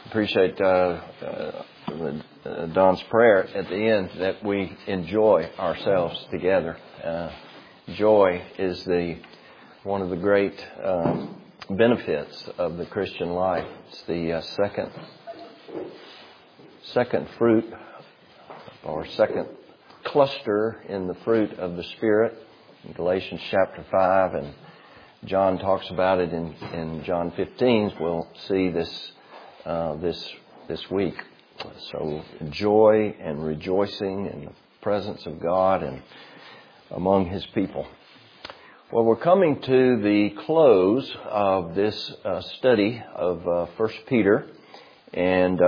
appreciate Don's prayer at the end that we enjoy ourselves together. Joy is one of the great benefits of the Christian life. It's the second fruit or second cluster in the fruit of the Spirit. In Galatians chapter 5, and John talks about it in John 15. We'll see this week. So joy and rejoicing in the presence of God and among His people. Well, we're coming to the close of this study of 1 Peter, and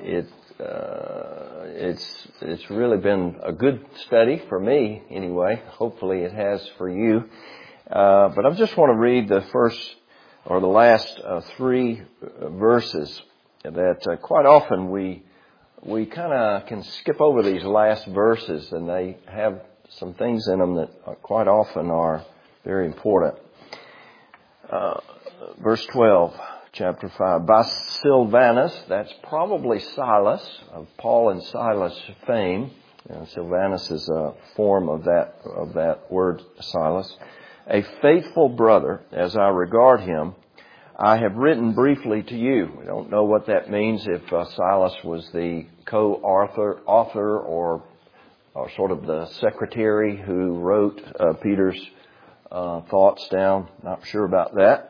it's really been a good study for me anyway. Hopefully it has for you. But I just want to read the last three verses that quite often we kind of can skip over these last verses, and they have some things in them that quite often are very important. Verse 12, chapter 5. By Silvanus, that's probably Silas, of Paul and Silas fame. Silvanus is a form of that word, Silas. A faithful brother, as I regard him, I have written briefly to you. We don't know what that means, if Silas was the co-author or sort of the secretary who wrote Peter's thoughts down. Not sure about that.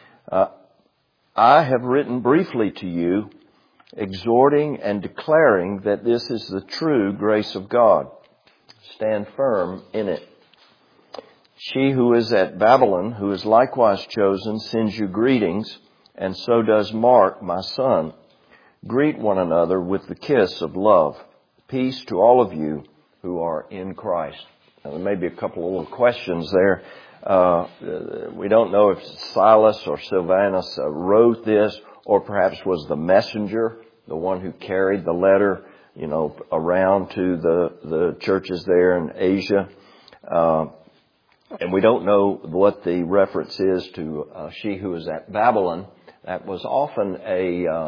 I have written briefly to you, exhorting and declaring that this is the true grace of God. Stand firm in it. She who is at Babylon, who is likewise chosen, sends you greetings, and so does Mark, my son. Greet one another with the kiss of love. Peace to all of you who are in Christ. Now, there may be a couple of little questions there. We don't know if Silas or Silvanus wrote this, or perhaps was the messenger, the one who carried the letter, around to the churches there in Asia. And we don't know what the reference is to she who is at Babylon. That was often a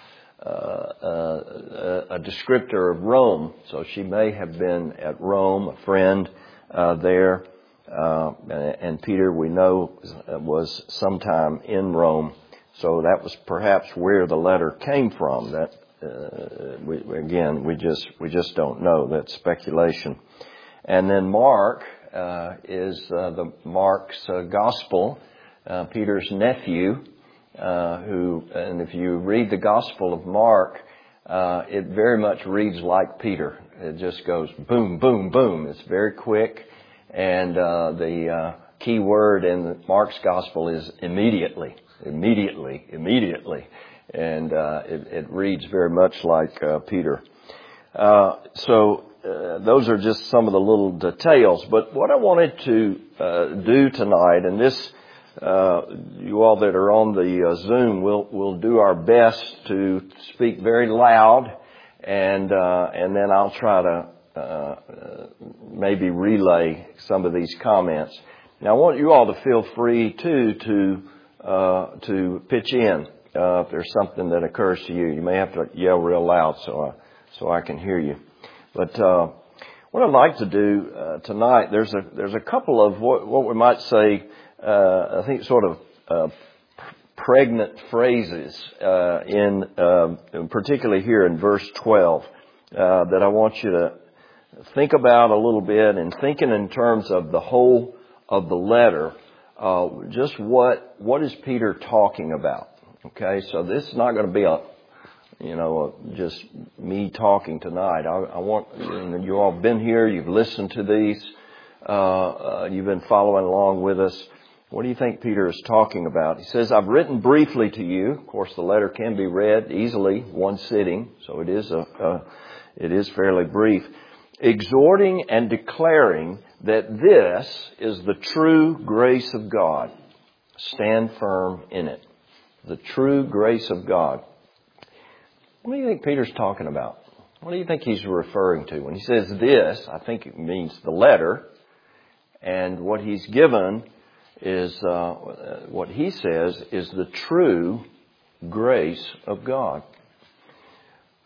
descriptor of Rome. So she may have been at Rome, a friend there. And Peter, we know, was sometime in Rome. So that was perhaps where the letter came from. That we just don't know. That's speculation. And then Mark is Mark's gospel, Peter's nephew, and if you read the Gospel of Mark, it very much reads like Peter. It just goes boom, boom, boom. It's very quick, and the key word in Mark's Gospel is immediately, immediately, immediately, and it reads very much like Peter. Those are just some of the little details. But what I wanted to do tonight, and this, you all that are on the Zoom, we'll do our best to speak very loud, and then I'll try to maybe relay some of these comments. Now, I want you all to feel free too to pitch in if there's something that occurs to you. You may have to yell real loud so I can hear you. But what I'd like to do tonight, there's a couple of what we might say, I think, sort of pregnant phrases particularly here in verse 12 that I want you to think about a little bit, and thinking in terms of the whole of the letter. Just what is Peter talking about? Okay, so this is not going to be just me talking tonight. I want, you all been here, you've listened to these, you've been following along with us. What do you think Peter is talking about? He says, I've written briefly to you. Of course, the letter can be read easily, one sitting, so it is fairly brief. Exhorting and declaring that this is the true grace of God. Stand firm in it. The true grace of God. What do you think Peter's talking about? What do you think he's referring to? When he says this, I think it means the letter. And what he's given is, what he says is the true grace of God.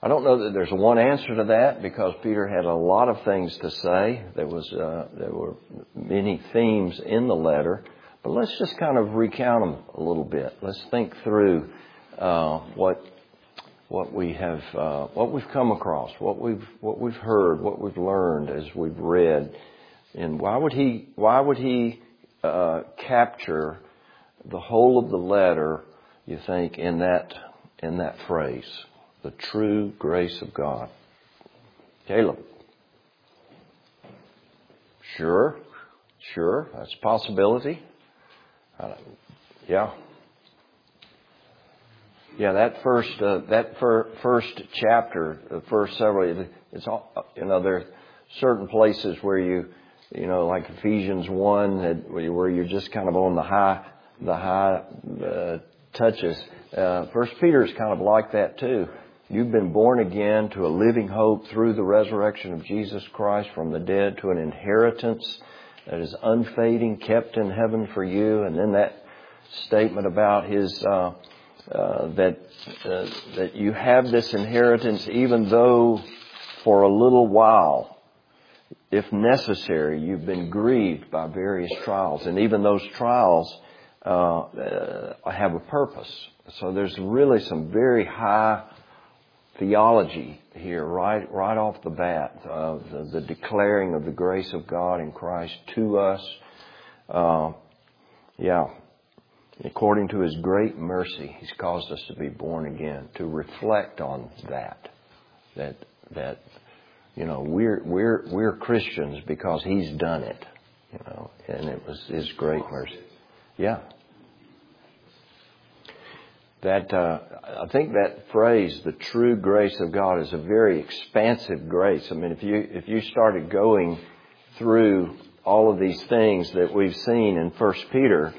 I don't know that there's one answer to that, because Peter had a lot of things to say. There were many themes in the letter, but let's just kind of recount them a little bit. Let's think through what we've come across, what we've heard, what we've learned as we've read, and why would he capture the whole of the letter, you think, in that phrase? The true grace of God. Caleb. Sure. That's a possibility. Yeah, that first chapter, the first several, it's all, there are certain places where you like Ephesians 1, where you're just kind of on the high touches. First Peter is kind of like that too. You've been born again to a living hope through the resurrection of Jesus Christ from the dead, to an inheritance that is unfading, kept in heaven for you. And then that statement about his that you have this inheritance, even though for a little while, if necessary, you've been grieved by various trials, and even those trials have a purpose. So there's really some very high theology here, right off the bat, the declaring of the grace of God in Christ to us. According to His great mercy, He's caused us to be born again, to reflect on that we're Christians because He's done it, and it was His great mercy. Yeah. I think that phrase, the true grace of God, is a very expansive grace. I mean, if you started going through all of these things that we've seen in 1 Peter,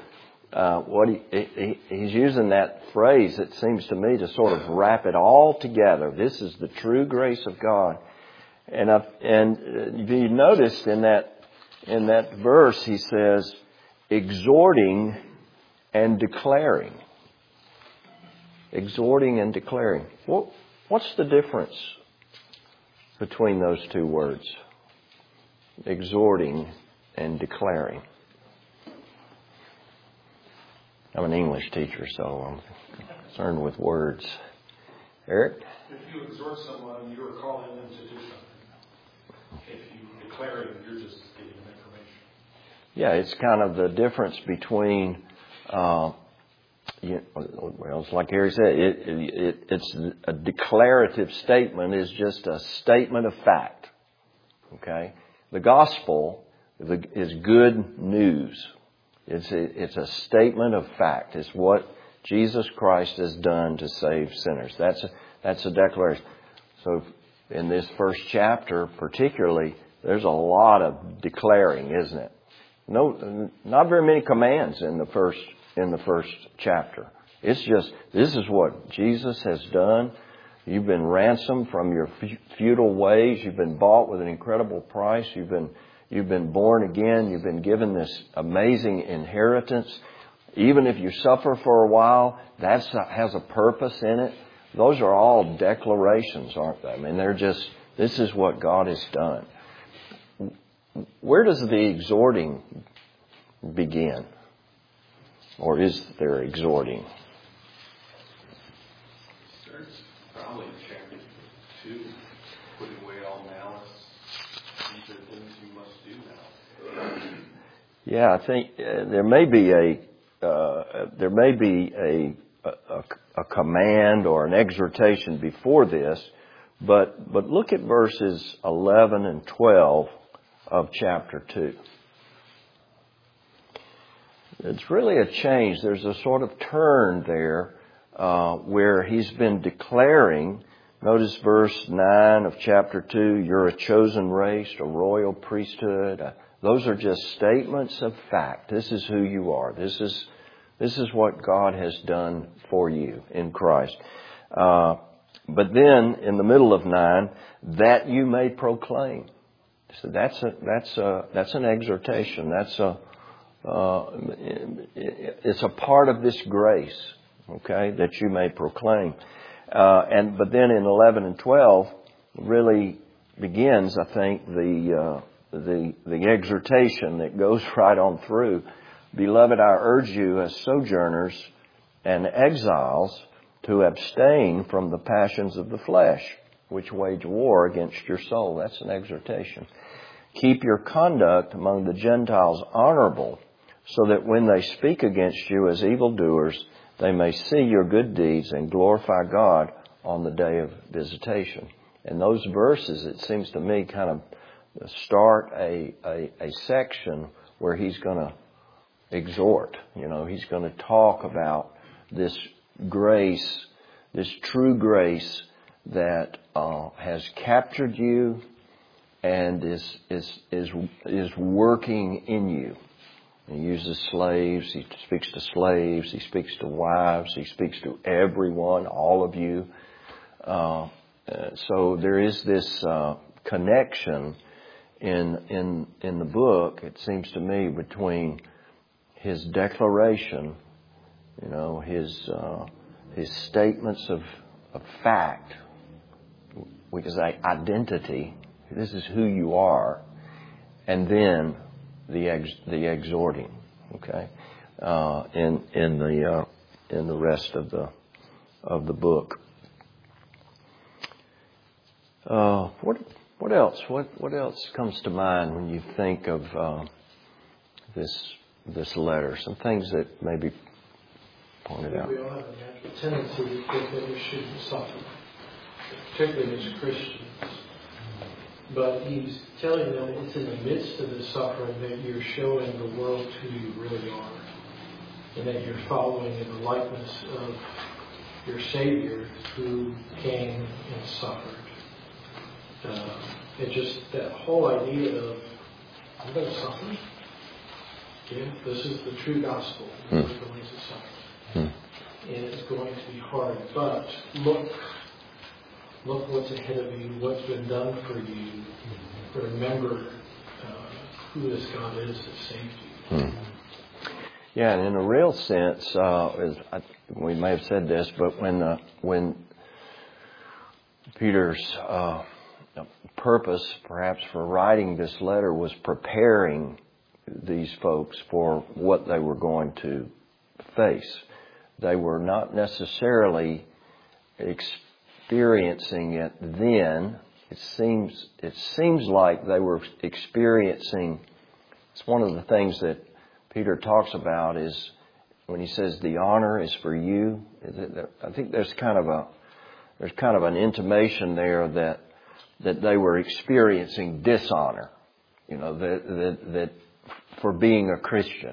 he's using that phrase, it seems to me, to sort of wrap it all together. This is the true grace of God. And you noticed in that verse, he says, exhorting and declaring. Exhorting and declaring. What's the difference between those two words? Exhorting and declaring. I'm an English teacher, so I'm concerned with words. Eric? If you exhort someone, you're calling them to do something. If you declare it, you're just giving them information. Yeah, it's kind of the difference between... it's like Harry said, it's a declarative statement is just a statement of fact. Okay? The gospel is good news. It's a statement of fact. It's what Jesus Christ has done to save sinners. That's a declaration. So in this first chapter particularly, there's a lot of declaring, isn't it? No, not very many commands in the first chapter. It's just, this is what Jesus has done. You've been ransomed from your futile ways. You've been bought with an incredible price. You've been born again. You've been given this amazing inheritance. Even if you suffer for a while, that has a purpose in it. Those are all declarations, aren't they? I mean, this is what God has done. Where does the exhorting begin? Or is there exhorting? Starts probably in chapter 2, putting away all malice. These are things you must do now. Yeah, I think there may be a command or an exhortation before this, but look at verses 11 and 12 of chapter 2. It's really a change. There's a sort of turn there where he's been declaring. Notice verse 9 of chapter 2, you're a chosen race, a royal priesthood. Those are just statements of fact. This is who you are. This is what God has done for you in Christ. But then in the middle of 9, that you may proclaim. So that's an exhortation. It's a part of this grace, okay, that you may proclaim. But then in 11 and 12 really begins, I think, the exhortation that goes right on through. Beloved, I urge you as sojourners and exiles to abstain from the passions of the flesh, which wage war against your soul. That's an exhortation. Keep your conduct among the Gentiles honorable, so that when they speak against you as evildoers, they may see your good deeds and glorify God on the day of visitation. And those verses, it seems to me, kind of start a section where he's going to exhort. He's going to talk about this grace, this true grace that has captured you and is working in you. He uses slaves. He speaks to slaves. He speaks to wives. He speaks to everyone, all of you. So there is this connection in the book, it seems to me, between his declaration, his statements of fact, which is identity. This is who you are, and then the exhorting. Okay, in the rest of the book. What else? What else comes to mind when you think of this letter? Some things that may be pointed out. We all have a natural tendency to think that we shouldn't suffer, particularly as Christians. But he's telling them it's in the midst of the suffering that you're showing the world who you really are, and that you're following in the likeness of your Savior who came and suffered. And just that whole idea of, I'm going to suffer. Yeah, this is the true gospel. We're going to suffer. And it's going to be hard. But look what's ahead of you, what's been done for you. Remember who this God is that saved you. Yeah, and in a real sense, we may have said this, but when Peter's purpose, perhaps, for writing this letter was preparing these folks for what they were going to face. They were not necessarily experiencing it then. It seems like they were experiencing. It's one of the things that Peter talks about is when he says the honor is for you. I think there's kind of an intimation there that they were experiencing dishonor. That for being a Christian,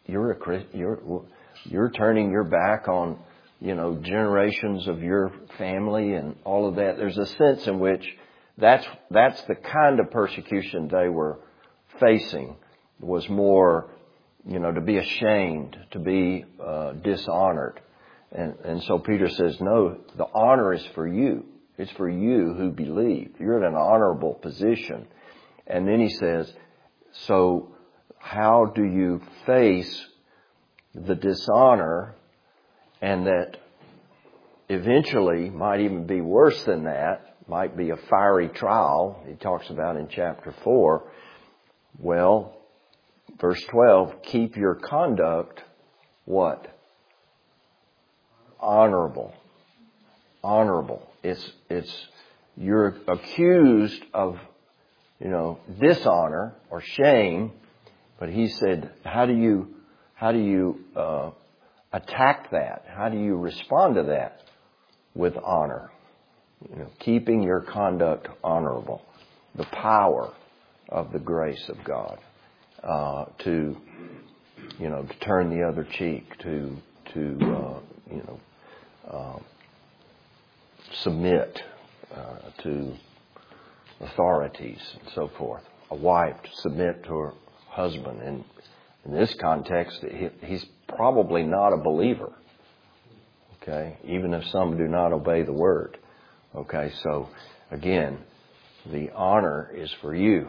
you're turning your back on generations of your family and all of that. There's a sense in which that's the kind of persecution they were facing, was more to be ashamed, to be dishonored. And so Peter says, no, the honor is for you. It's for you who believe. You're in an honorable position. And then he says, so how do you face the dishonor, and that eventually might even be worse than that, might be a fiery trial, he talks about in chapter 4. Well, verse 12, keep your conduct, what? Honorable. Honorable. It's you're accused of, dishonor or shame, but he said, how do you attack that? How do you respond to that? With honor. Keeping your conduct honorable. The power of the grace of God to turn the other cheek, to submit to authorities and so forth. A wife to submit to her husband. And in this context, he's probably not a believer. Okay, even if some do not obey the word. Okay, so again, the honor is for you.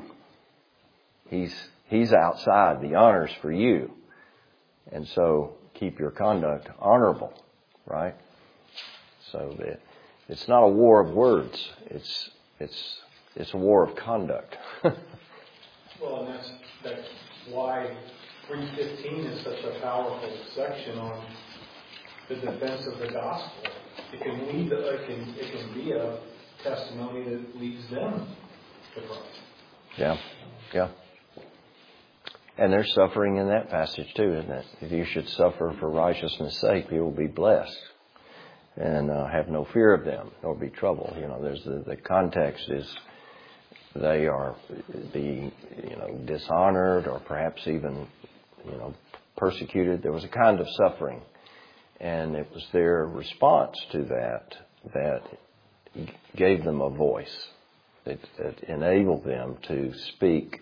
He's outside. The honor is for you. And so keep your conduct honorable, right? So that It's not a war of words. It's a war of conduct. Well, and that's why 3:15 is such a powerful section on the defense of the gospel. It can be a testimony that leads them to Christ. Yeah. And there's suffering in that passage too, isn't it? If you should suffer for righteousness' sake, you will be blessed, and have no fear of them, nor be troubled. There's the context is they are being, dishonored, or perhaps even, persecuted. There was a kind of suffering, and it was their response to that gave them a voice that enabled them to speak,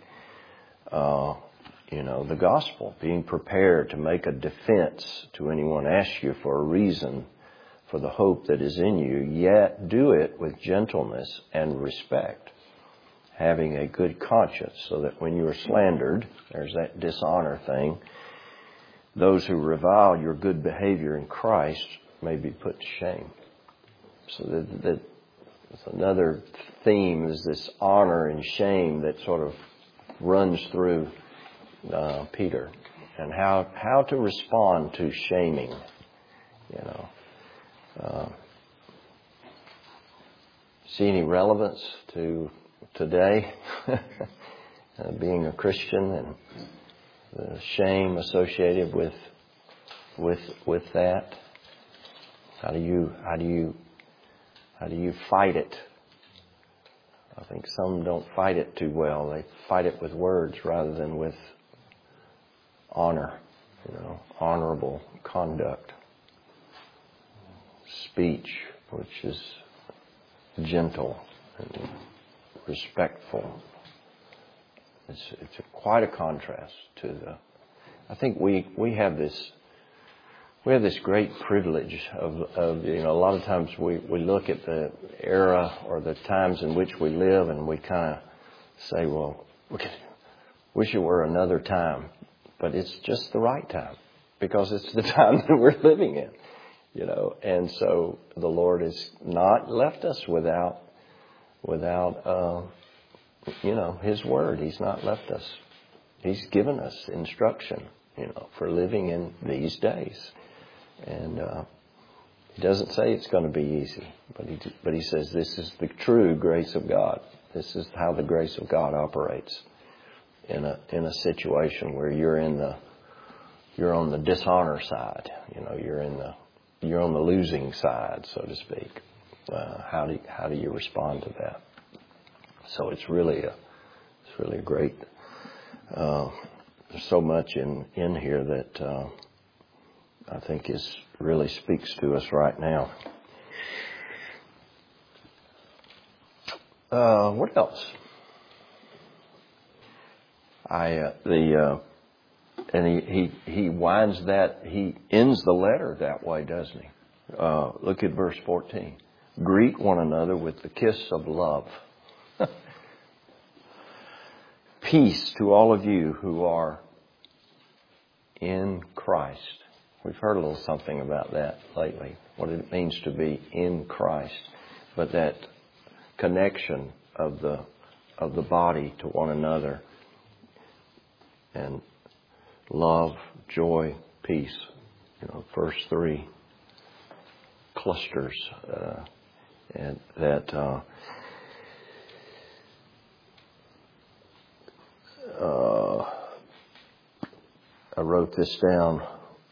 the gospel, being prepared to make a defense to anyone asks you for a reason for the hope that is in you, yet do it with gentleness and respect, having a good conscience, so that when you are slandered, there's that dishonor thing, those who revile your good behavior in Christ may be put to shame. So that's another theme, is this honor and shame that sort of runs through Peter, and how to respond to shaming. See any relevance to today, being a Christian, and the shame associated with that? How do you fight it? I think some don't fight it too well. They fight it with words rather than with honor, honorable conduct, speech, which is gentle and respectful. It's quite a contrast to I think we have this great privilege of a lot of times we look at the era or the times in which we live, and we kind of say, well, wish it were another time. But it's just the right time, because it's the time that we're living in, And so the Lord has not left us without His Word. He's not left us. He's given us instruction, for living in these days. And He doesn't say it's going to be easy, but He says this is the true grace of God. This is how the grace of God operates in a situation where you're on the dishonor side. You're on the losing side, so to speak. How do you respond to that? So it's really a great. There's so much in here that I think really speaks to us right now. What else? And he winds that, he ends the letter that way, doesn't he? Look at verse 14. Greet one another with the kiss of love. Peace to all of you who are in Christ. We've heard a little something about that lately, what it means to be in Christ. But that connection of the body to one another, and love, joy, peace. First three clusters, and that I wrote this down.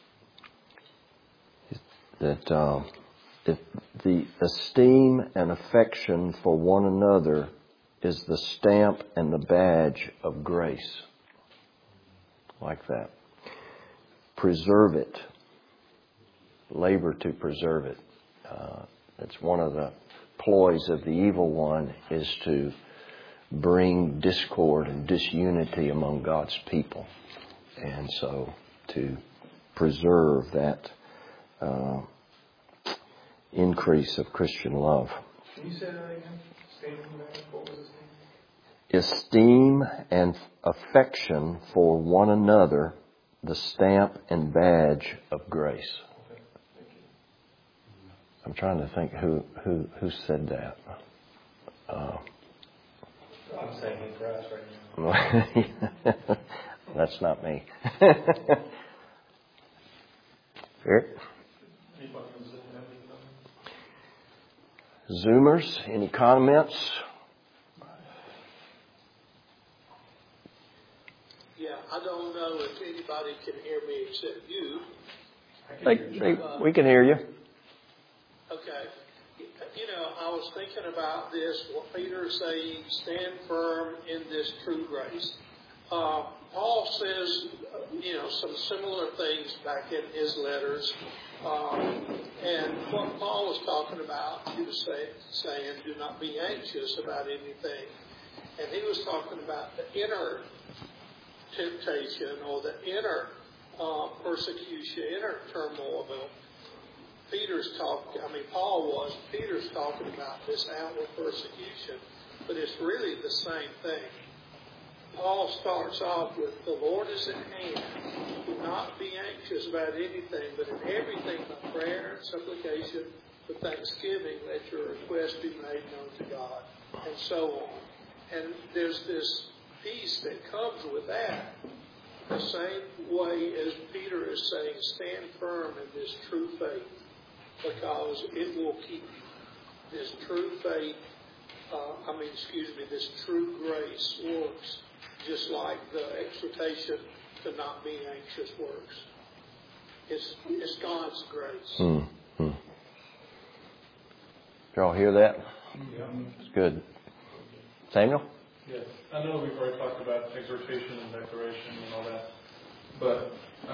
That if the esteem and affection for one another is the stamp and the badge of grace. Like that. Preserve it. Labor to preserve it. It's one of the ploys of the evil one, is to bring discord and disunity among God's people. And so to preserve that increase of Christian love. Can you say that again? What was his name? Esteem and affection for one another, the stamp and badge of grace. I'm trying to think who said that. I'm saying it for us right now. That's not me. Eric? Zoomers, any comments? Yeah, I don't know if anybody can hear me except you. We can hear you. Okay. I was thinking about this, what Peter is saying, stand firm in this true grace. Paul says, some similar things back in his letters. And what Paul was talking about, he was saying, do not be anxious about anything. And he was talking about the inner temptation or the inner persecution, inner turmoil. Peter's talking about this outward persecution, but it's really the same thing. Paul starts off with, the Lord is at hand. Do not be anxious about anything, but in everything by prayer and supplication with thanksgiving, let your request be made known to God, and so on. And there's this peace that comes with that. The same way as Peter is saying, stand firm in this true faith, because it will keep you. This true faith, this true grace works just like the exhortation to not be anxious works. It's God's grace. Did y'all hear that? Yeah. It's good. Samuel? Yes. I know we've already talked about exhortation and declaration and all that, but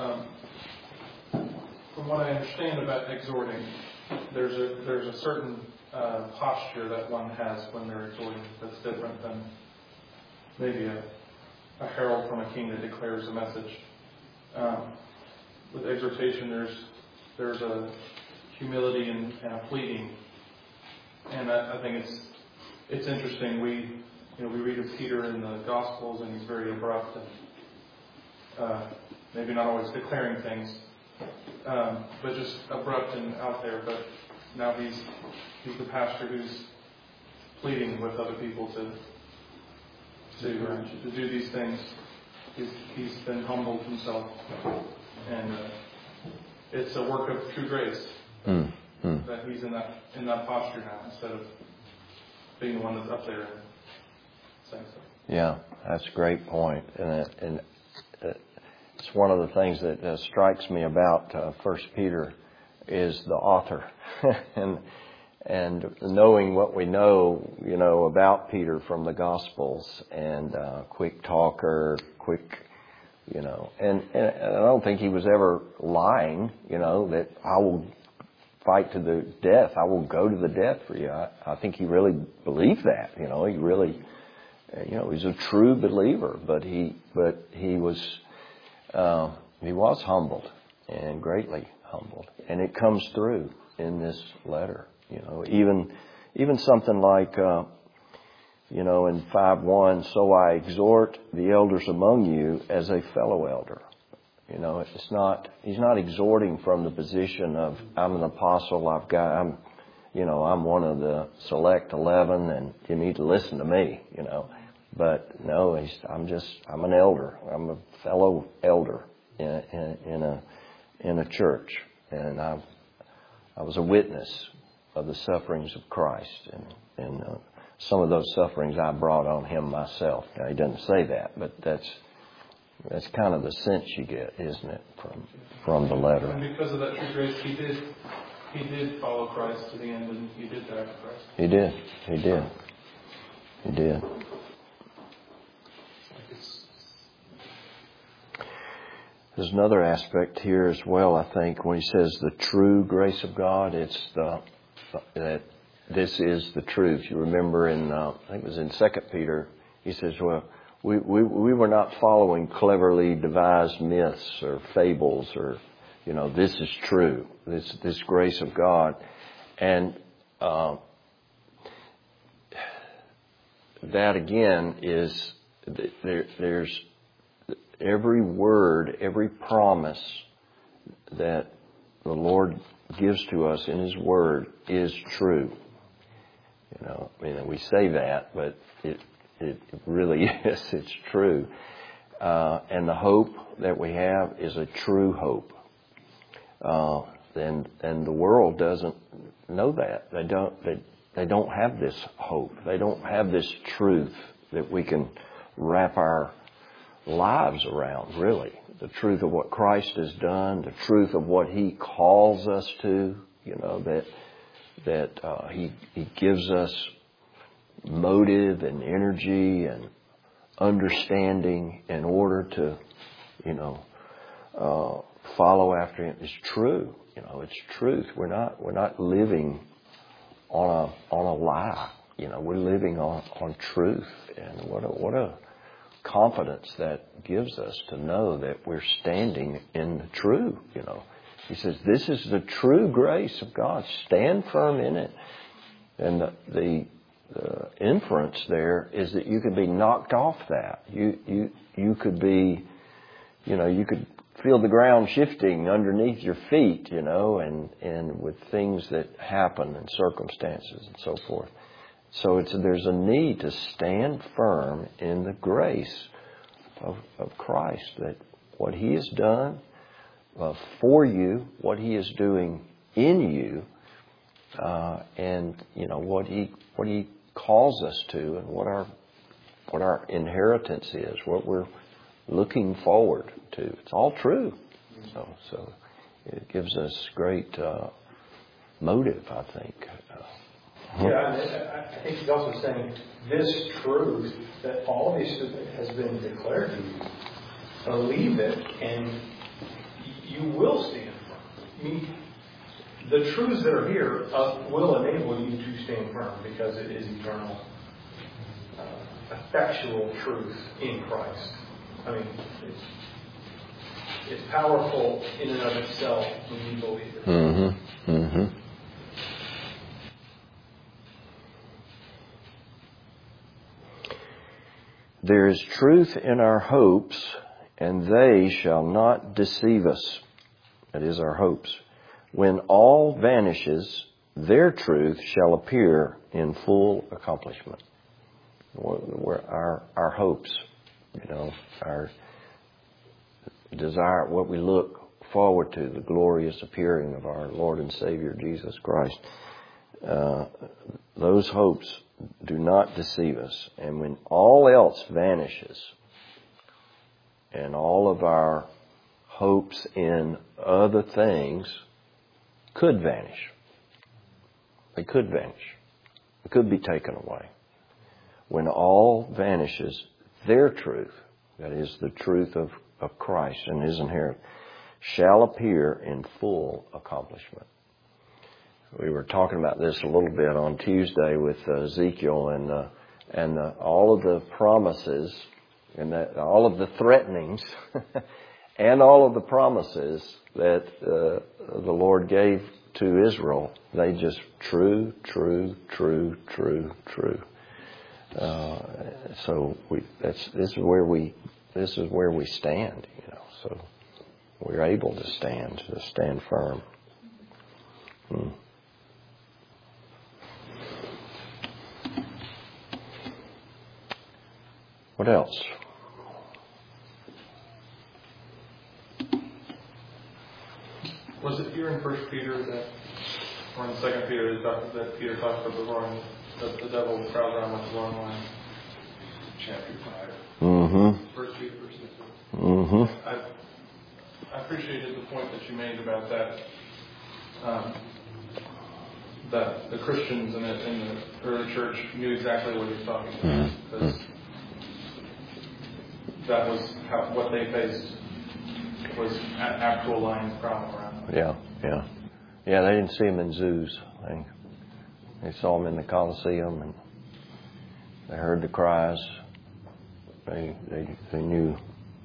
from what I understand about exhorting, there's a certain posture that one has when they're exhorting that's different than maybe a herald from a king that declares a message. With exhortation, there's a humility and a pleading, and I think it's interesting. We read of Peter in the Gospels, and he's very abrupt and maybe not always declaring things, but just abrupt and out there. But now he's the pastor who's pleading with other people to do these things. He's been humbled himself, and it's a work of true grace that he's in that posture now, instead of being the one that's up there and saying so. Yeah, that's a great point, and it's one of the things that strikes me about 1 Peter is the author, and knowing what we know, about Peter from the Gospels, and quick talker, and I don't think he was ever lying, that I will fight to the death, I will go to the death for you. I think he really believed that, he really, he's a true believer, but he was humbled, and greatly humbled, and it comes through in this letter. Even something like, in 5:1, so I exhort the elders among you as a fellow elder. He's not exhorting from the position of, I'm an apostle, I'm one of the select 11 and you need to listen to me, But no, I'm an elder. I'm a fellow elder in a church. And I was a witness of the sufferings of Christ, and some of those sufferings I brought on him myself. Now, he doesn't say that, but that's kind of the sense you get, isn't it, from the letter? And because of that true grace, he did follow Christ to the end, and he did die for Christ. He did. There's another aspect here as well, I think, when he says the true grace of God, it's that this is the truth. You remember I think it was in 2 Peter, he says, well, we were not following cleverly devised myths or fables or, this is true, this grace of God. And that again is, there's every word, every promise that the Lord gives to us in His Word is true. We say that, but it really is. It's true. And the hope that we have is a true hope. And the world doesn't know that. They don't have this hope. They don't have this truth that we can wrap our lives around, really. The truth of what Christ has done, the truth of what He calls us to, that He gives us motive and energy and understanding in order to, follow after Him is true. It's truth. We're not living on a lie. We're living on truth. And what a confidence that gives us to know that we're standing in the true. He says, this is the true grace of God. Stand firm in it. And the inference there is that you could be knocked off that. You could be, you could feel the ground shifting underneath your feet, and with things that happen and circumstances and so forth. So there's a need to stand firm in the grace of Christ, that what He has done for you, what He is doing in you, and what He calls us to, and what our inheritance is, what we're looking forward to. It's all true. So it gives us great motive, I think. I think he's also saying this truth that all this has been declared to you. Believe it, and you will stand firm. The truths that are here will enable you to stand firm because it is eternal, effectual truth in Christ. It's powerful in and of itself when you believe it. Mm-hmm. Mm-hmm. There is truth in our hopes, and they shall not deceive us. That is our hopes. When all vanishes, their truth shall appear in full accomplishment. Our hopes, our desire, what we look forward to, the glorious appearing of our Lord and Savior Jesus Christ. Those hopes do not deceive us. And when all else vanishes, and all of our hopes in other things could vanish. They could vanish. They could be taken away. When all vanishes, their truth, that is the truth of Christ and His inheritance, shall appear in full accomplishment. We were talking about this a little bit on Tuesday with Ezekiel and all of the promises and all of the threatenings and all of the promises that the Lord gave to Israel. They just true. So this is where we stand. So we're able to stand firm. What else? Was it here in 1 Peter or in 2 Peter that Peter talked about the devil prowls around with the long line? Chapter 5. Mm-hmm. 1 Peter verse 6. Mm-hmm. I appreciated the point that you made about that. That the Christians in the early church knew exactly what he was talking about. Because that was what they faced was actual lions prowling around. Yeah. They didn't see them in zoos. They saw them in the Colosseum, and they heard the cries. They knew.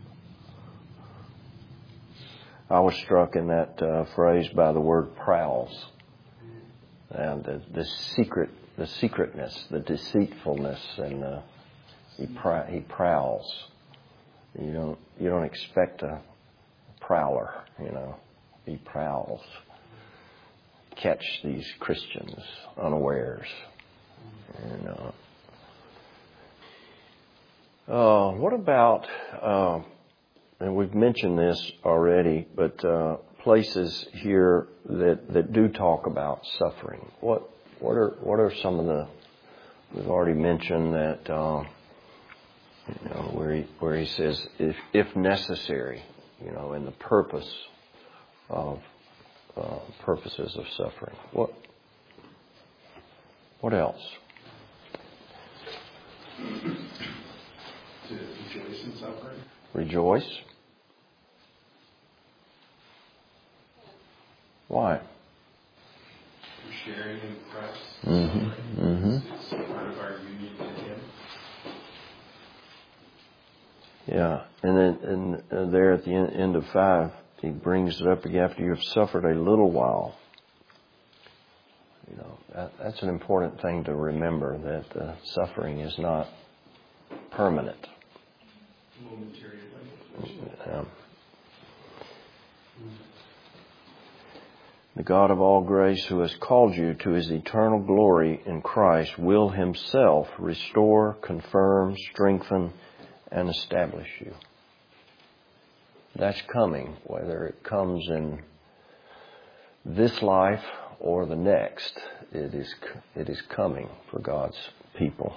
I was struck in that phrase by the word prowls, and the secretness, the deceitfulness, and he prowls. You don't expect a prowler, he prowls. catch these Christians unawares. And what about, and we've mentioned this already, but places here that do talk about suffering? What are some of the? We've already mentioned that where he says if necessary, in the purposes of suffering. What else? To rejoice in suffering. Rejoice. Why? We're sharing in Christ. Mm-hmm. Mm-hmm. It's part of our union with Him. Yeah, and then there at the end of 5, he brings it up again after you have suffered a little while. That's an important thing to remember, that suffering is not permanent. Momentary. The God of all grace, who has called you to His eternal glory in Christ, will Himself restore, confirm, strengthen, and establish you. That's coming, whether it comes in this life or the next. It is coming for God's people.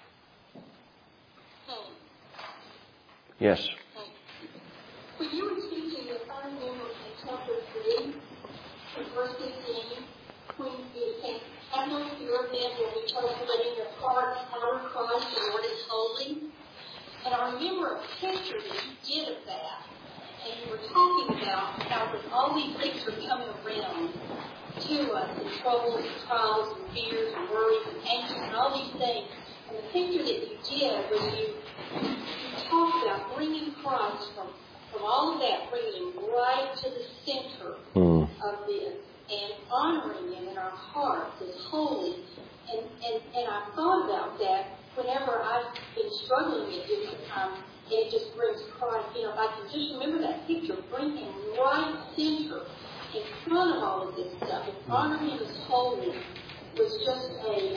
Yes. When you were speaking, if I remember in chapter 3, in verse 15, when it came, have no fear of them when we told you that in your hearts honor Christ, the Lord is holy. And I remember a picture that you did of that. And you were talking about how when all these things are coming around to us, and troubles and trials and fears and worries and anxious and all these things. And the picture that you did was you talked about bringing Christ from all of that, bringing him right to the center of this and honoring him in our hearts as holy. And I thought about that whenever I've been struggling at different times. It just brings Christ, if I can just remember that picture, bring him right center in front of all of this stuff and honor him as holy was just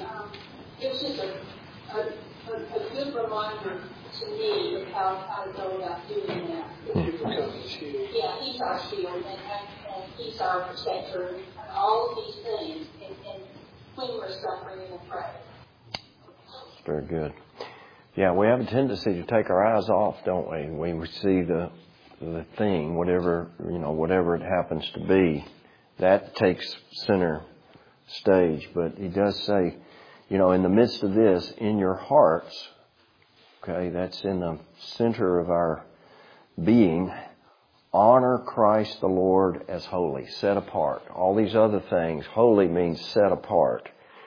a good reminder to me of how to go about doing that. Yeah, he's our shield and he's our protector and all of these things and when we're suffering and afraid. Very good. Yeah, we have a tendency to take our eyes off, don't we? When we see the thing, whatever it happens to be, that takes center stage. But he does say, in the midst of this, in your hearts, okay, that's in the center of our being, honor Christ the Lord as holy, set apart. All these other things, holy means set apart.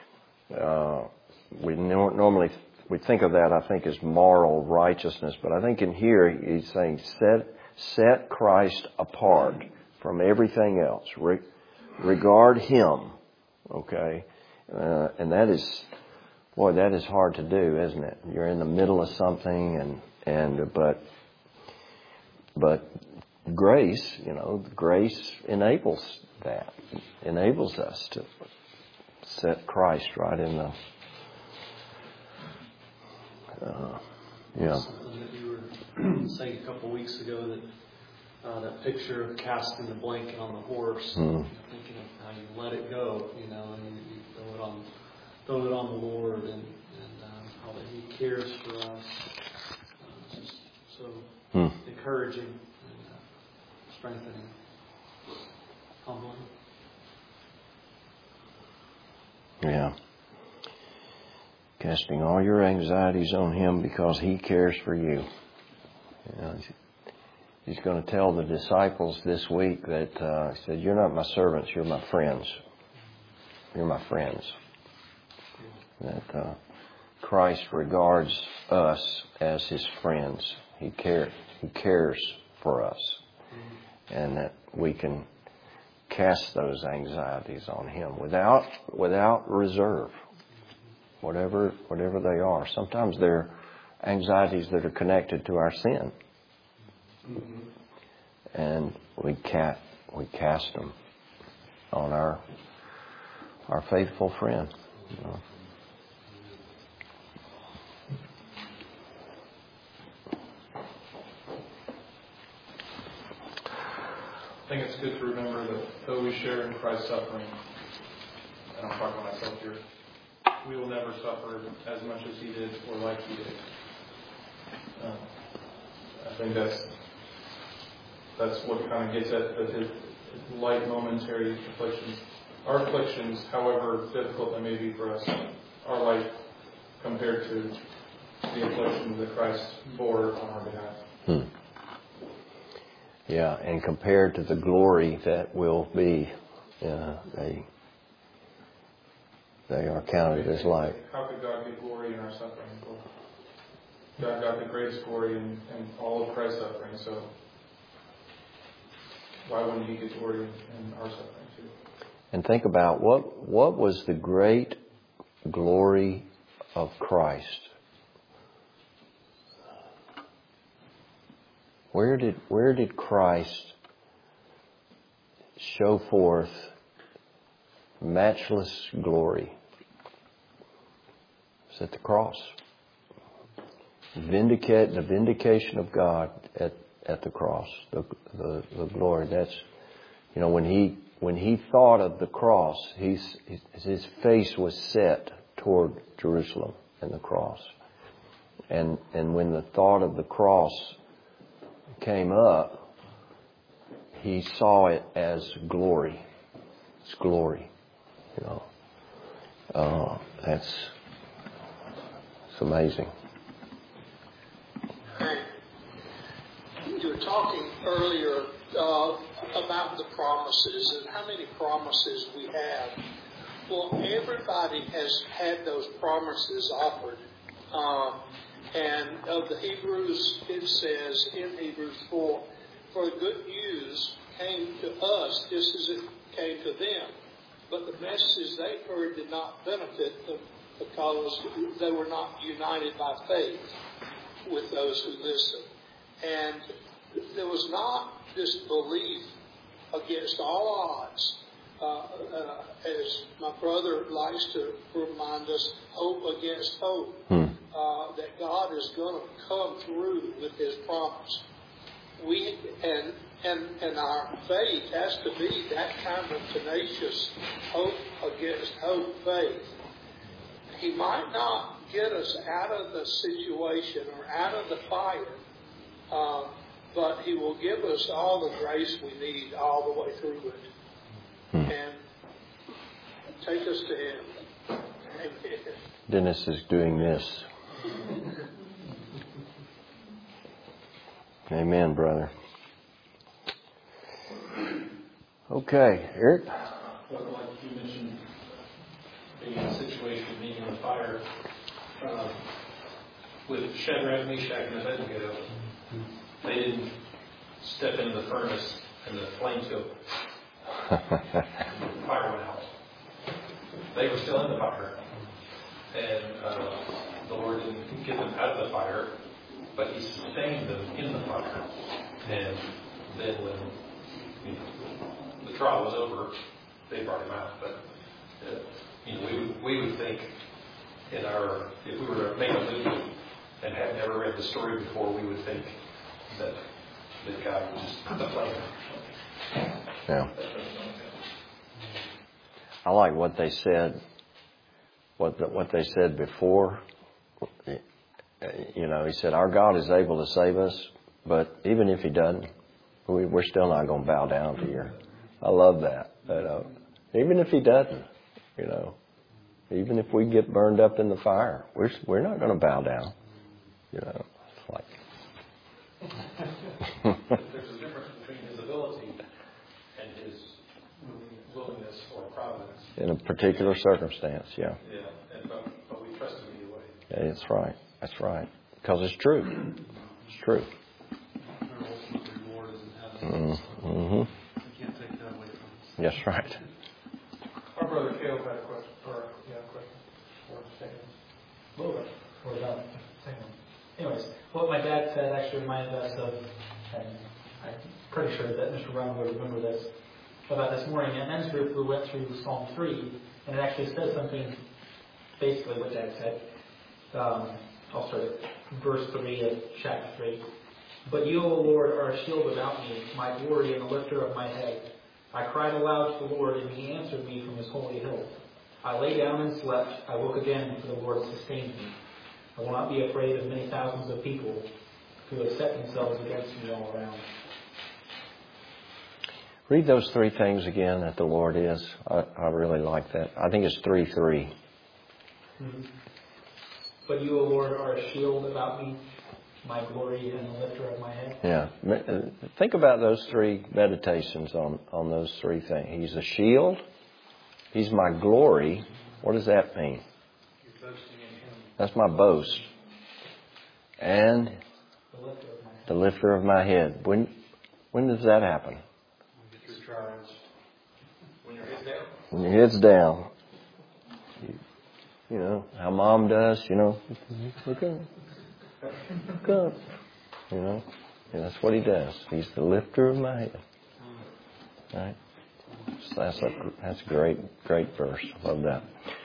We think of that, I think, as moral righteousness. But I think in here he's saying set Christ apart from everything else. Regard Him. Okay? And that is hard to do, isn't it? You're in the middle of something but grace, grace enables that. Enables us to set Christ right in the Something that you were saying a couple of weeks ago, that picture of casting the blanket on the horse, thinking of how you let it go, and you throw it on the Lord, and how that He cares for us. It's just so encouraging and strengthening, humbling. Yeah. Casting all your anxieties on Him because He cares for you. He's going to tell the disciples this week that He said, "You're not my servants, you're my friends. You're my friends." That Christ regards us as His friends. He cares for us, and that we can cast those anxieties on Him without reserve. Whatever they are. Sometimes they're anxieties that are connected to our sin. And we cast them on our our faithful friend. You know. I think it's good to remember that though we share in Christ's suffering, and I'm talking to myself here, we will never suffer as much as He did or like He did. I think that's what kind of gets at His light momentary afflictions. Our afflictions, however difficult they may be for us, are light compared to the afflictions that Christ bore on our behalf. Yeah, and compared to the glory that will be, they are counted as light. How could God get glory in our suffering? Well, God got the greatest glory in all of Christ's suffering, so why wouldn't He get glory in our suffering too? And think about what was the great glory of Christ? Where did Christ show forth matchless glory? It's at the cross. The vindication of God at the cross. The glory. That's, you know, when he thought of the cross, his face was set toward Jerusalem and the cross. And when the thought of the cross came up, he saw it as glory. It's glory, you know. It's amazing. You were talking earlier about the promises and how many promises we have. Well, everybody has had those promises offered. And of the Hebrews, it says in Hebrews 4, for the good news came to us just as it came to them. But the message they heard did not benefit them because they were not united by faith with those who listened. And there was not this belief against all odds. As my brother likes to remind us, hope against hope. That God is going to come through with His promise. And our faith has to be that kind of tenacious hope against hope faith. He might not get us out of the situation or out of the fire, but He will give us all the grace we need all the way through it. And take us to Him. Amen. Dennis is doing this. Amen, brother. Okay, Eric? Well, like you mentioned, being in a situation of being in the fire, with Shadrach, Meshach, and Abednego, they didn't step into the furnace and the flames go, the fire went out. They were still in the fire. And the Lord didn't get them out of the fire, but He sustained them in the fire. And then when the trial was over, they brought Him out. But we would think if we were to make a movie and had never read the story before, we would think that God would just put the flame out. Yeah. I like what they said. What they said before, you know, He said, our God is able to save us, but even if He doesn't, we're still not going to bow down to you. I love that. Even if He doesn't, you know, even if we get burned up in the fire, we're not going to bow down. You know, it's like. There's a difference between His ability and His willingness or providence. In a particular circumstance, yeah. Yeah, but we trust Him either way. Yeah, that's right. That's right. Because it's true. It's true. Our ultimate reward is in heaven. Mm-hmm. We can't take that away from us. That's right. Our brother Caleb had a question, or a question, or a statement. A little bit. What about the second one? Anyways, what my dad said actually reminded us of, and I'm pretty sure that Mr. Brown will remember this, about this morning. In men's group, we went through Psalm 3, And it actually says something basically what Dad said. I'll start at verse 3 of chapter 3. But you, O Lord, are a shield about me, my glory and the lifter of my head. I cried aloud to the Lord, and He answered me from His holy hill. I lay down and slept. I woke again, for the Lord sustained me. I will not be afraid of many thousands of people who have set themselves against me all around. Read those three things again that the Lord is. I really like that. I think it's 3:3. Mm-hmm. But you, O Lord, are a shield about me, my glory and the lifter of my head. Yeah. Think about those three meditations on those three things. He's a shield. He's my glory. What does that mean? You're boasting in Him. That's my boast. And the lifter of my head. When does that happen? When your head's down. When your head's down. You know, how Mom does, you know. Look up. Look up. You know. And that's what He does. He's the lifter of my head. Right? So that's a great verse. Love that.